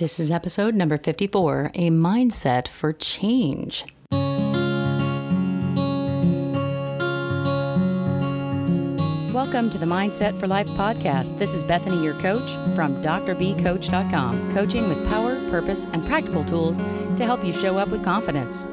This is episode number 54, A Mindset for Change. Welcome to the Mindset for Life podcast. This is Bethany, your coach from drbcoach.com, coaching with power, purpose, and practical tools to help you show up with confidence.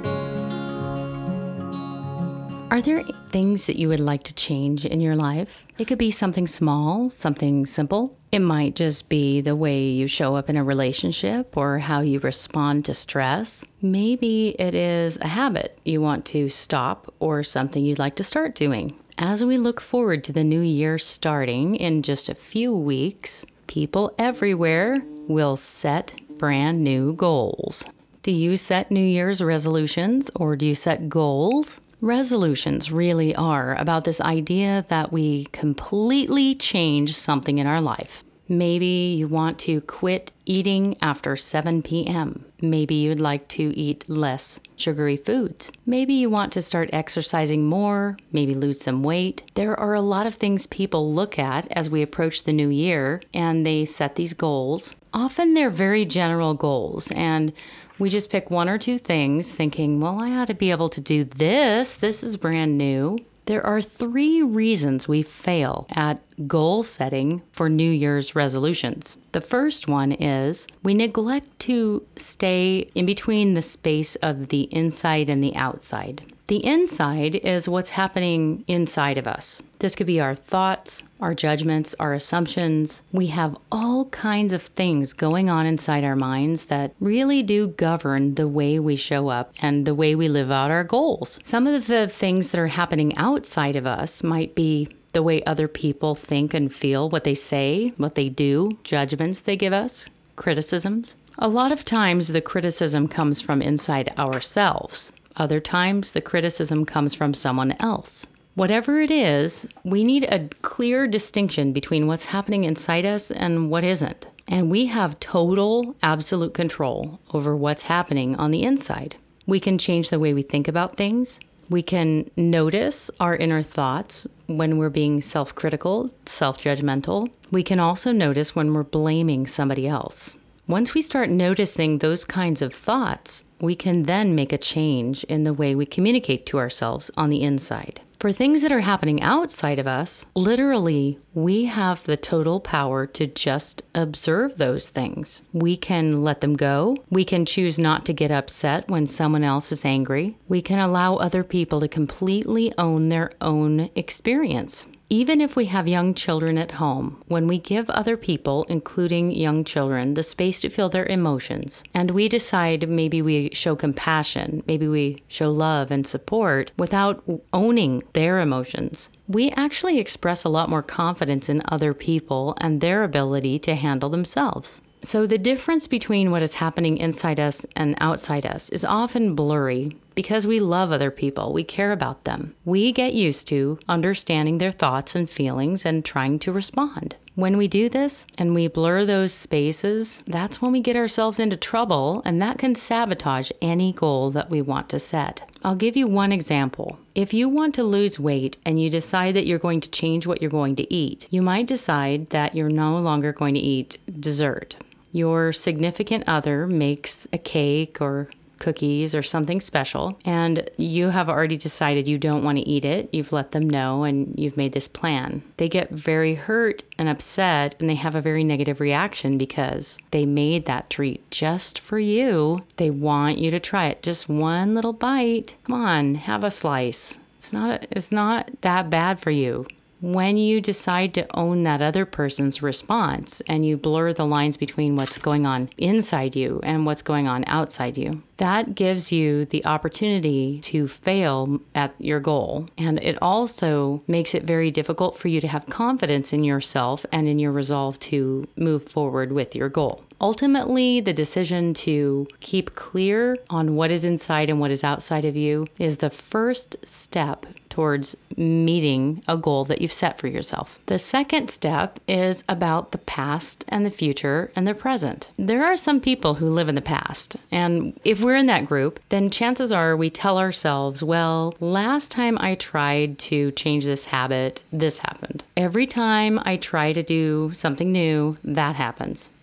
Are there things that you would like to change in your life? It could be something small, something simple. It might just be the way you show up in a relationship or how you respond to stress. Maybe it is a habit you want to stop or something you'd like to start doing. As we look forward to the new year starting in just a few weeks, people everywhere will set brand new goals. Do you set New Year's resolutions or do you set goals? Resolutions really are about this idea that we completely change something in our life. Maybe you want to quit eating after 7 p.m. Maybe you'd like to eat less sugary foods. Maybe you want to start exercising more, maybe lose some weight. There are a lot of things people look at as we approach the new year, and they set these goals. Often they're very general goals, and we just pick one or two things thinking, well, I ought to be able to do this. This is brand new. There are 3 reasons we fail at goal setting for New Year's resolutions. The first one is we neglect to stay in between the space of the inside and the outside. The inside is what's happening inside of us. This could be our thoughts, our judgments, our assumptions. We have all kinds of things going on inside our minds that really do govern the way we show up and the way we live out our goals. Some of the things that are happening outside of us might be the way other people think and feel, what they say, what they do, judgments they give us, criticisms. A lot of times the criticism comes from inside ourselves. Other times, the criticism comes from someone else. Whatever it is, we need a clear distinction between what's happening inside us and what isn't. And we have total, absolute control over what's happening on the inside. We can change the way we think about things. We can notice our inner thoughts when we're being self-critical, self-judgmental. We can also notice when we're blaming somebody else. Once we start noticing those kinds of thoughts, we can then make a change in the way we communicate to ourselves on the inside. For things that are happening outside of us, literally, we have the total power to just observe those things. We can let them go. We can choose not to get upset when someone else is angry. We can allow other people to completely own their own experience. Even if we have young children at home, when we give other people, including young children, the space to feel their emotions, and we decide maybe we show compassion, maybe we show love and support without owning their emotions, we actually express a lot more confidence in other people and their ability to handle themselves. So the difference between what is happening inside us and outside us is often blurry because we love other people. We care about them. We get used to understanding their thoughts and feelings and trying to respond. When we do this and we blur those spaces, that's when we get ourselves into trouble, and that can sabotage any goal that we want to set. I'll give you one example. If you want to lose weight and you decide that you're going to change what you're going to eat, you might decide that you're no longer going to eat dessert. Your significant other makes a cake or cookies or something special, and you have already decided you don't want to eat it. You've let them know and you've made this plan. They get very hurt and upset, and they have a very negative reaction because they made that treat just for you. They want you to try it. Just one little bite. Come on, have a slice. It's not that bad for you. When you decide to own that other person's response and you blur the lines between what's going on inside you and what's going on outside you, that gives you the opportunity to fail at your goal. And it also makes it very difficult for you to have confidence in yourself and in your resolve to move forward with your goal. Ultimately, the decision to keep clear on what is inside and what is outside of you is the first step towards meeting a goal that you've set for yourself. The second step is about the past and the future and the present. There are some people who live in the past, and if we're in that group, then chances are we tell ourselves, well, last time I tried to change this habit, this happened. Every time I try to do something new, that happens.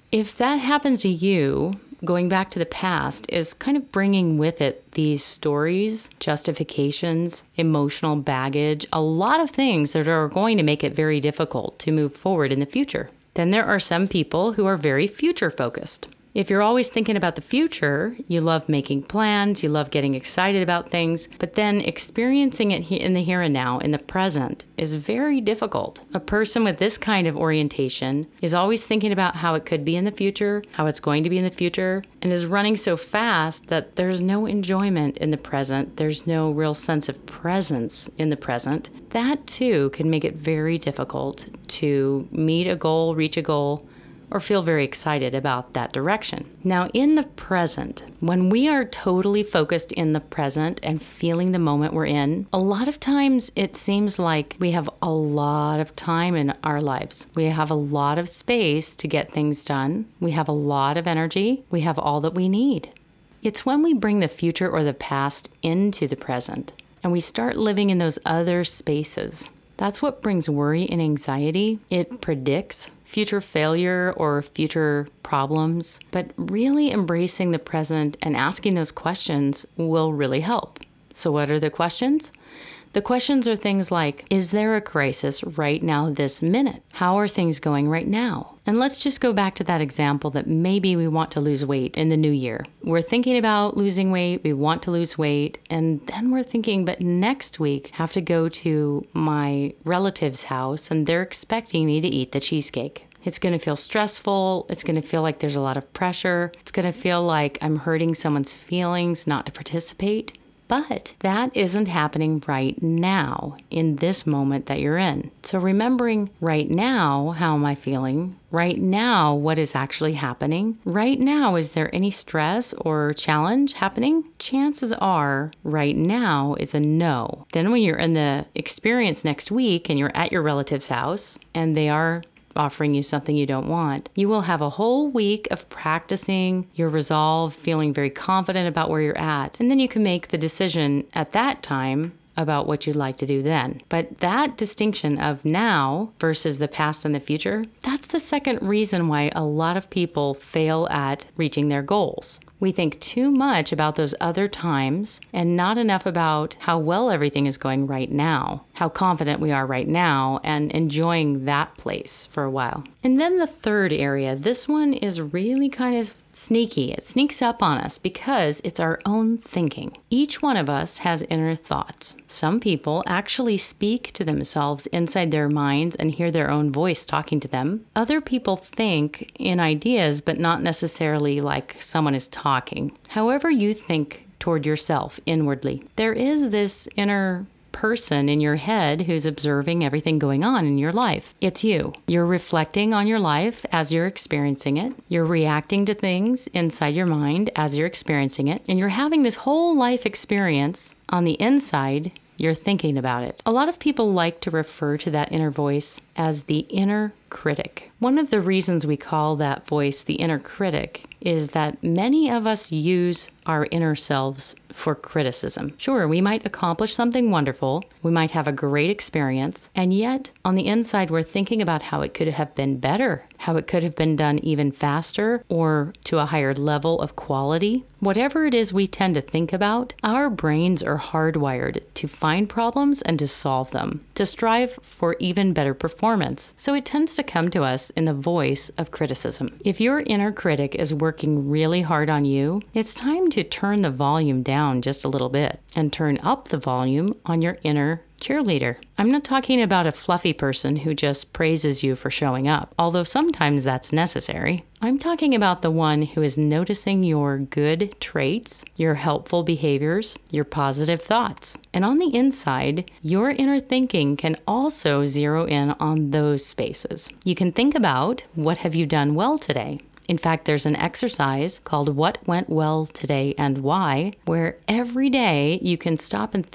If that happens to you, going back to the past is kind of bringing with it these stories, justifications, emotional baggage, a lot of things that are going to make it very difficult to move forward in the future. Then there are some people who are very future focused. If you're always thinking about the future, you love making plans, you love getting excited about things, but then experiencing it in the here and now, in the present, is very difficult. A person with this kind of orientation is always thinking about how it could be in the future, how it's going to be in the future, and is running so fast that there's no enjoyment in the present. There's no real sense of presence in the present. That too can make it very difficult to meet a goal, reach a goal, or feel very excited about that direction. Now, in the present, when we are totally focused in the present and feeling the moment we're in, a lot of times it seems like we have a lot of time in our lives. We have a lot of space to get things done. We have a lot of energy. We have all that we need. It's when we bring the future or the past into the present and we start living in those other spaces. That's what brings worry and anxiety. It predicts future failure or future problems, but really embracing the present and asking those questions will really help. So what are the questions? The questions are things like, is there a crisis right now this minute? How are things going right now? And let's just go back to that example that maybe we want to lose weight in the new year. We're thinking about losing weight, we want to lose weight, and then we're thinking, but next week I have to go to my relative's house and they're expecting me to eat the cheesecake. It's going to feel stressful. It's going to feel like there's a lot of pressure. It's going to feel like I'm hurting someone's feelings not to participate. But that isn't happening right now in this moment that you're in. So remembering right now, how am I feeling? Right now, what is actually happening? Right now, is there any stress or challenge happening? Chances are right now is a no. Then when you're in the experience next week and you're at your relative's house and they are offering you something you don't want, you will have a whole week of practicing your resolve, feeling very confident about where you're at. And then you can make the decision at that time about what you'd like to do then. But that distinction of now versus the past and the future, that's the second reason why a lot of people fail at reaching their goals. We think too much about those other times and not enough about how well everything is going right now, how confident we are right now, and enjoying that place for a while. And then the third area, this one is really kind of sneaky. It sneaks up on us because it's our own thinking. Each one of us has inner thoughts. Some people actually speak to themselves inside their minds and hear their own voice talking to them. Other people think in ideas, but not necessarily like someone is talking. However you think toward yourself inwardly, there is this inner person in your head who's observing everything going on in your life. It's you. You're reflecting on your life as you're experiencing it. You're reacting to things inside your mind as you're experiencing it. And you're having this whole life experience on the inside. You're thinking about it. A lot of people like to refer to that inner voice as the inner critic. One of the reasons we call that voice the inner critic is that many of us use our inner selves for criticism. Sure, we might accomplish something wonderful, we might have a great experience, and yet on the inside we're thinking about how it could have been better, how it could have been done even faster or to a higher level of quality. Whatever it is we tend to think about, our brains are hardwired to find problems and to solve them, to strive for even better performance. So it tends to come to us in the voice of criticism. If your inner critic is working really hard on you, it's time to turn the volume down just a little bit and turn up the volume on your inner cheerleader. I'm not talking about a fluffy person who just praises you for showing up, although sometimes that's necessary. I'm talking about the one who is noticing your good traits, your helpful behaviors, your positive thoughts. And on the inside, your inner thinking can also zero in on those spaces. You can think about, what have you done well today? In fact, there's an exercise called What Went Well Today and Why, where every day you can stop and think,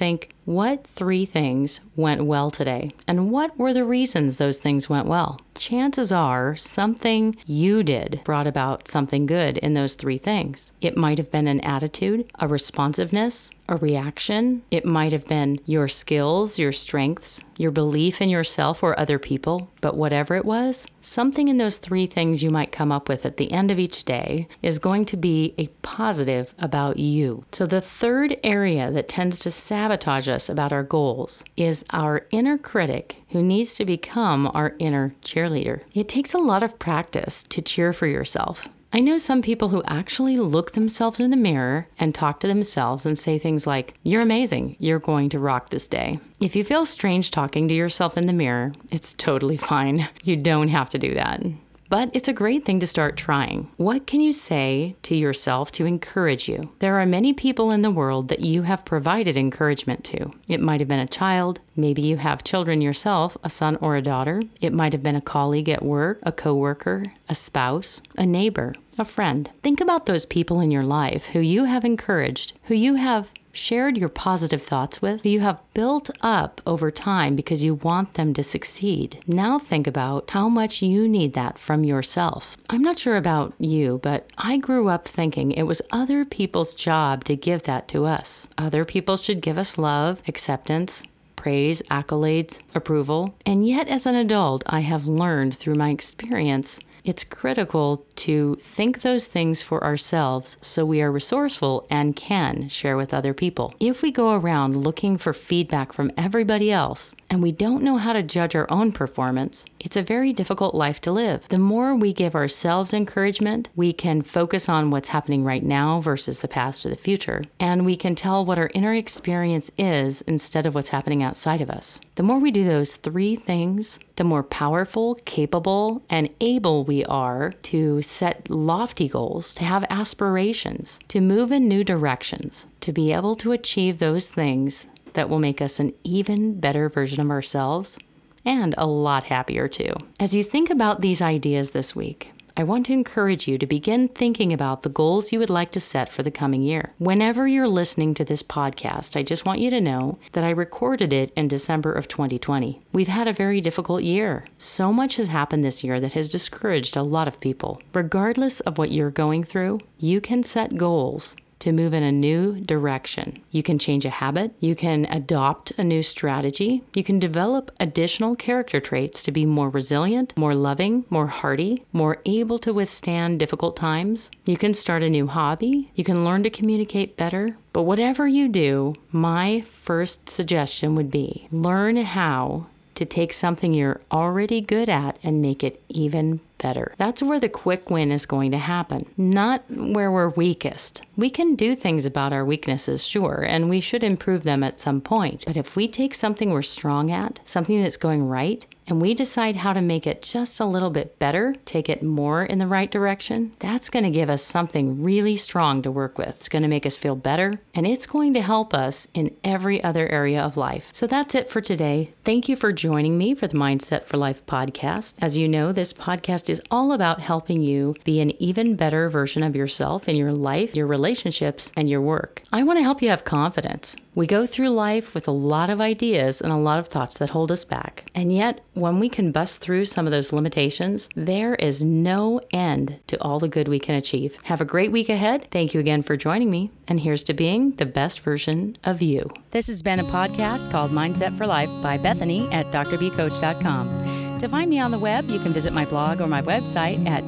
What 3 things went well today? And what were the reasons those things went well? Chances are something you did brought about something good in those 3 things. It might have been an attitude, a responsiveness, a reaction. It might have been your skills, your strengths, your belief in yourself or other people. But whatever it was, something in those 3 things you might come up with at the end of each day is going to be a positive about you. So the third area that tends to sabotage us about our goals is our inner critic, who needs to become our inner cheerleader. It takes a lot of practice to cheer for yourself. I know some people who actually look themselves in the mirror and talk to themselves and say things like, "You're amazing. You're going to rock this day." If you feel strange talking to yourself in the mirror, it's totally fine. You don't have to do that. But it's a great thing to start trying. What can you say to yourself to encourage you? There are many people in the world that you have provided encouragement to. It might have been a child. Maybe you have children yourself, a son or a daughter. It might have been a colleague at work, a coworker, a spouse, a neighbor, a friend. Think about those people in your life who you have encouraged, who you have shared your positive thoughts with, who you have built up over time because you want them to succeed. Now think about how much you need that from yourself. I'm not sure about you, but I grew up thinking it was other people's job to give that to us. Other people should give us love, acceptance, praise, accolades, approval. And yet as an adult, I have learned through my experience it's critical to think those things for ourselves so we are resourceful and can share with other people. If we go around looking for feedback from everybody else and we don't know how to judge our own performance, it's a very difficult life to live. The more we give ourselves encouragement, we can focus on what's happening right now versus the past or the future, and we can tell what our inner experience is instead of what's happening outside of us. The more we do those 3 things, the more powerful, capable, and able we are to set lofty goals, to have aspirations, to move in new directions, to be able to achieve those things that will make us an even better version of ourselves and a lot happier too. As you think about these ideas this week, I want to encourage you to begin thinking about the goals you would like to set for the coming year. Whenever you're listening to this podcast, I just want you to know that I recorded it in December of 2020. We've had a very difficult year. So much has happened this year that has discouraged a lot of people. Regardless of what you're going through, you can set goals to move in a new direction. You can change a habit. You can adopt a new strategy. You can develop additional character traits to be more resilient, more loving, more hearty, more able to withstand difficult times. You can start a new hobby. You can learn to communicate better. But whatever you do, my first suggestion would be learn how to take something you're already good at and make it even better. That's where the quick win is going to happen, not where we're weakest. We can do things about our weaknesses, sure, and we should improve them at some point. But if we take something we're strong at, something that's going right, and we decide how to make it just a little bit better, take it more in the right direction, that's going to give us something really strong to work with. It's going to make us feel better, and it's going to help us in every other area of life. So that's it for today. Thank you for joining me for the Mindset for Life podcast. As you know, this podcast is all about helping you be an even better version of yourself in your life, your relationships, and your work. I want to help you have confidence. We go through life with a lot of ideas and a lot of thoughts that hold us back. And yet, when we can bust through some of those limitations, there is no end to all the good we can achieve. Have a great week ahead. Thank you again for joining me. And here's to being the best version of you. This has been a podcast called Mindset for Life by Bethany at drbcoach.com. To find me on the web, you can visit my blog or my website at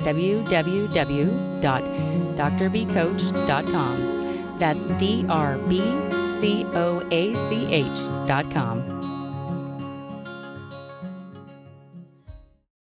www.drbcoach.com. That's drbcoach.com.